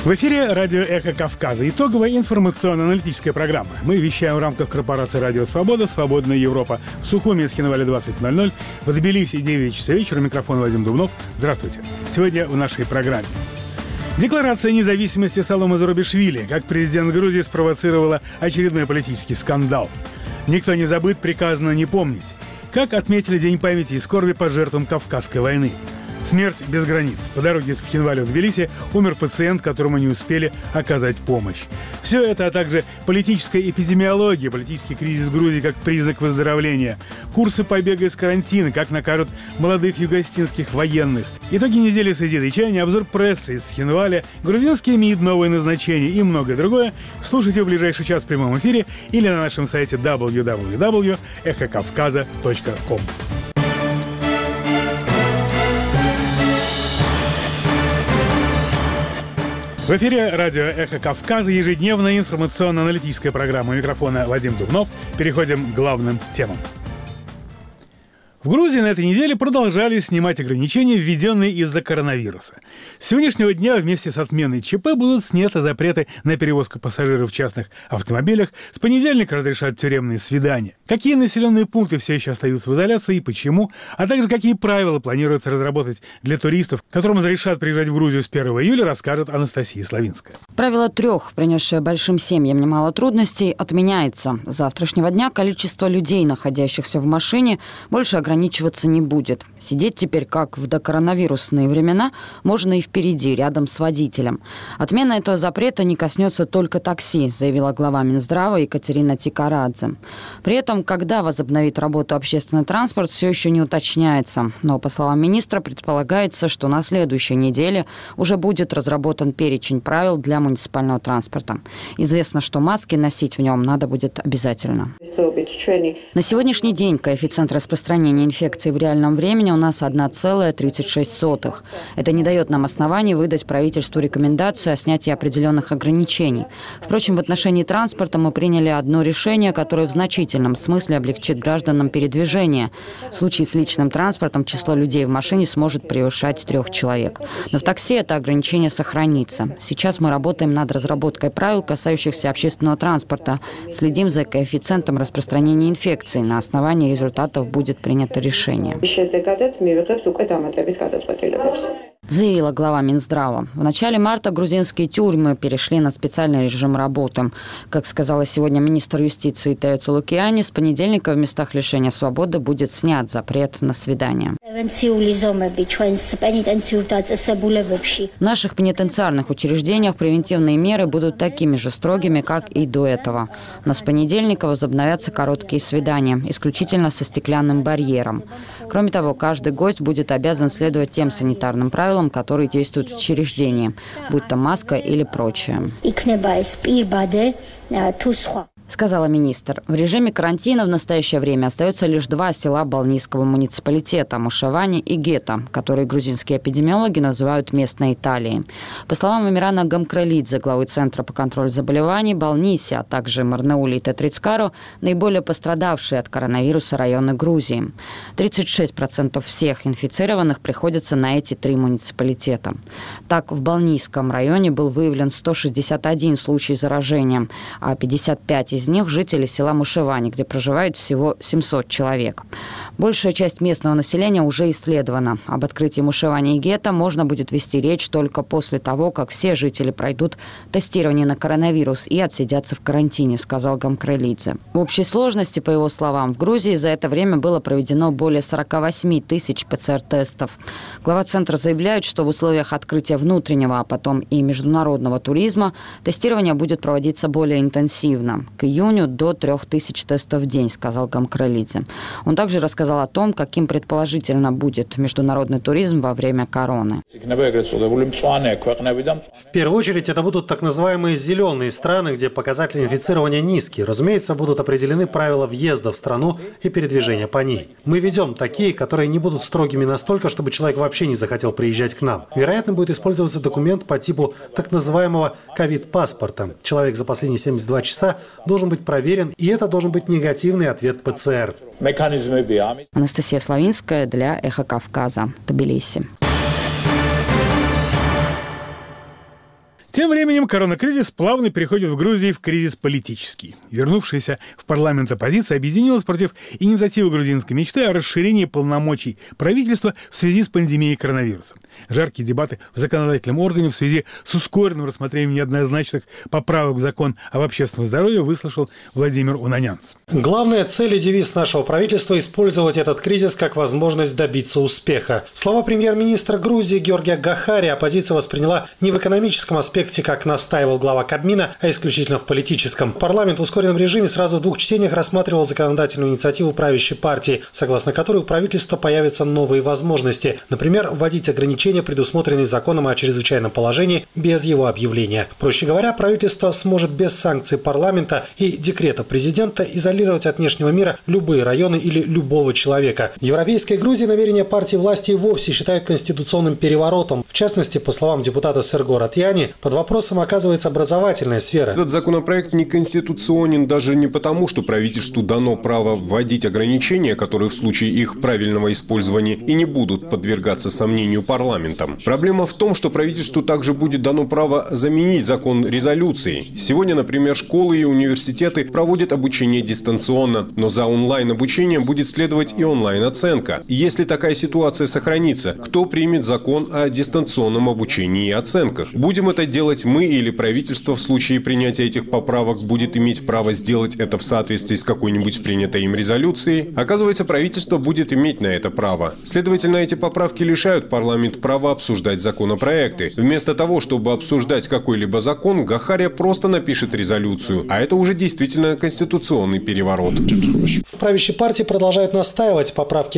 В эфире радио «Эхо Кавказа». Итоговая информационно-аналитическая программа. Мы вещаем в рамках корпорации «Радио Свобода», «Свободная Европа». В Сухуми, Схинвале 20:00. В Тбилиси 9 часов вечера. Микрофон Вадим Дубнов. Здравствуйте. Сегодня в нашей программе. Декларация независимости Саломе Зурабишвили, как президент Грузии, спровоцировала очередной политический скандал. Никто не забыт, приказано не помнить. Как отметили День памяти и скорби по жертвам Кавказской войны. Смерть без границ. По дороге с Схинваля в Тбилиси умер пациент, которому не успели оказать помощь. Все это, а также политическая эпидемиология, политический кризис Грузии как признак выздоровления, курсы побега из карантина, как накажут молодых югостинских военных, итоги недели созидычания, обзор прессы из Схинваля, грузинский МИД, новые назначения и многое другое слушайте в ближайший час в прямом эфире или на нашем сайте www.эхокавказа.ком. В эфире радио «Эхо Кавказа», ежедневная информационно-аналитическая программа. У микрофона Вадим Дубнов. Переходим к главным темам. В Грузии на этой неделе продолжали снимать ограничения, введенные из-за коронавируса. С сегодняшнего дня вместе с отменой ЧП будут сняты запреты на перевозку пассажиров в частных автомобилях. С понедельника разрешат тюремные свидания. Какие населенные пункты все еще остаются в изоляции и почему, а также какие правила планируется разработать для туристов, которым разрешат приезжать в Грузию с 1 июля, расскажет Анастасия Славинская. Правило 3, принесшее большим семьям немало трудностей, отменяется. С завтрашнего дня количество людей, находящихся в машине, больше ограничиваться не будет. Сидеть теперь, как в докоронавирусные времена, можно и впереди, рядом с водителем. Отмена этого запрета не коснется только такси, заявила глава Минздрава Екатерина Тикарадзе. При этом, когда возобновит работу общественный транспорт, все еще не уточняется. Но, по словам министра, предполагается, что на следующей неделе уже будет разработан перечень правил для муниципального транспорта. Известно, что маски носить в нем надо будет обязательно. На сегодняшний день коэффициент распространения инфекции в реальном времени у нас 1,36. Это не дает нам оснований выдать правительству рекомендацию о снятии определенных ограничений. Впрочем, в отношении транспорта мы приняли одно решение, которое в значительном смысле облегчит гражданам передвижение. В случае с личным транспортом число людей в машине сможет превышать 3 человек. Но в такси это ограничение сохранится. Сейчас мы работаем над разработкой правил, касающихся общественного транспорта. Следим за коэффициентом распространения инфекции. На основании результатов будет принято решение, заявила глава Минздрава. В начале марта грузинские тюрьмы перешли на специальный режим работы. Как сказала сегодня министр юстиции Тео Цулукиани, с понедельника в местах лишения свободы будет снят запрет на свидания. В наших пенитенциарных учреждениях превентивные меры будут такими же строгими, как и до этого. Но с понедельника возобновятся короткие свидания, исключительно со стеклянным барьером. Кроме того, каждый гость будет обязан следовать тем санитарным правилам, которые действуют в учреждении, будь то маска или прочее, сказала министр. В режиме карантина в настоящее время остается лишь 2 села Балнийского муниципалитета – Мушавани и Гета, которые грузинские эпидемиологи называют местной Италией. По словам Амирана Гамкрелидзе, главы Центра по контролю заболеваний, Балниси, а также Марнаули и Тетрицкаро – наиболее пострадавшие от коронавируса районы Грузии. 36% всех инфицированных приходятся на эти 3 муниципалитета. Так, в Балнийском районе был выявлен 161 случай заражения, а 55 из них жители села Мушавани, где проживает всего 700 человек. Большая часть местного населения уже исследована. Об открытии Мушавани и Гета можно будет вести речь только после того, как все жители пройдут тестирование на коронавирус и отсидятся в карантине, сказал Гамкрелидзе. В общей сложности, по его словам, в Грузии за это время было проведено более 48 тысяч ПЦР-тестов. Глава центра заявляет, что в условиях открытия внутреннего, а потом и международного туризма тестирование будет проводиться более интенсивно. К июню до 3000 тестов в день, сказал Гамкрелидзе. Он также рассказал о том, каким предположительно будет международный туризм во время короны. В первую очередь это будут так называемые зеленые страны, где показатели инфицирования низкие. Разумеется, будут определены правила въезда в страну и передвижения по ней. Мы ведем такие, которые не будут строгими настолько, чтобы человек вообще не захотел приезжать к нам. Вероятно, будет использоваться документ по типу так называемого ковид-паспорта. Человек за последние 72 часа должен быть проверен, и это должен быть негативный ответ ПЦР. Анастасия Славинская для «Эхо Кавказа», Тбилиси. Тем временем коронакризис плавно переходит в Грузии в кризис политический. Вернувшаяся в парламент оппозиция объединилась против инициативы грузинской мечты о расширении полномочий правительства в связи с пандемией коронавируса. Жаркие дебаты в законодательном органе в связи с ускоренным рассмотрением неоднозначных поправок в закон об общественном здоровье выслушал Владимир Унанянц. Главная цель и девиз нашего правительства – использовать этот кризис как возможность добиться успеха. Слова премьер-министра Грузии Георгия Гахари оппозиция восприняла не в экономическом аспекте, как настаивал глава Кабмина, а исключительно в политическом. Парламент в ускоренном режиме сразу в 2 чтениях рассматривал законодательную инициативу правящей партии, согласно которой у правительства появятся новые возможности. Например, вводить ограничения, предусмотренные законом о чрезвычайном положении, без его объявления. Проще говоря, правительство сможет без санкций парламента и декрета президента изолировать от внешнего мира любые районы или любого человека. В Европейской Грузии намерения партии власти и вовсе считают конституционным переворотом. В частности, по словам депутата Серго Ратьяни, под вопросом оказывается образовательная сфера. Этот законопроект неконституционен даже не потому, что правительству дано право вводить ограничения, которые в случае их правильного использования и не будут подвергаться сомнению парламентом. Проблема в том, что правительству также будет дано право заменить закон резолюцией. Сегодня, например, школы и университеты проводят обучение дистанционно, но за онлайн-обучением будет следовать и онлайн-оценка. И если такая ситуация сохранится, кто примет закон о дистанционном обучении и оценках? Будем это делать мы или правительство в случае принятия этих поправок будет иметь право сделать это в соответствии с какой-нибудь принятой им резолюцией? Оказывается, правительство будет иметь на это право. Следовательно, эти поправки лишают парламент права обсуждать законопроекты. Вместо того, чтобы обсуждать какой-либо закон, Гахари просто напишет резолюцию. А это уже действительно конституционный переворот. В правящей партии продолжают настаивать. Поправки